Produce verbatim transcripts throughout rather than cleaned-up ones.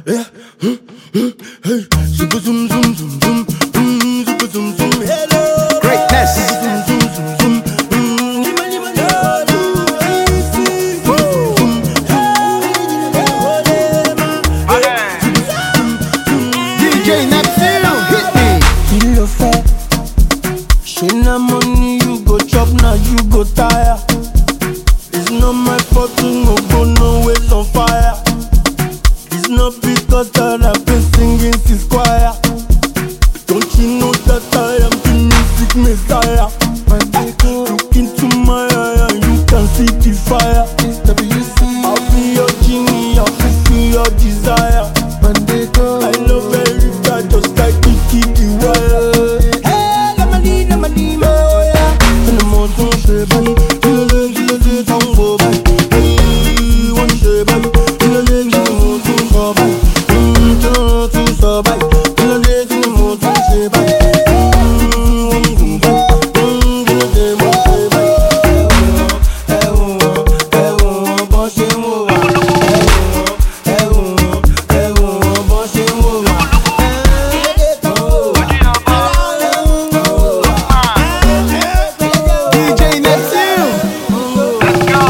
yeah. Mm, mm, hey. Super zoom zoom zoom zoom. Mm, super zoom zoom. Hello. Greatness. Zoom zoom zoom zoom. Mm, lima lima lima. D J Neptune, hit me. Kilo fat. She na money you go chop, now you go tire. It's not my fault to no go no ways on fire. It's not because that I've been singing since choir. Don't you know that I am the music messiah? Look into my eye and you can see the fire. I'll be your genie, I'll fulfill your desire. I love every guy just like the kid the wire. Hey, la mani, la mani, ma, yeah. And the mountain shape, buddy. Kill the leg, kill the tango, buddy. Hey, one shape, buddy. Kill the leg, kill the mountain shape, buddy. Hmm, kill the mountain shape, buddy. Kill the leg, kill the mountain shape, buddy. Hmm, one go, buddy. Hmm, kill the leg, one shape, buddy. Hey, oh, hey, oh, boss, hey, oh, hey, oh, hey, oh, boss, hey, oh. D J Neptune.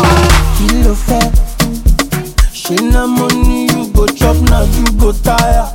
Kilo fat. She na money you go chop, now you go tire.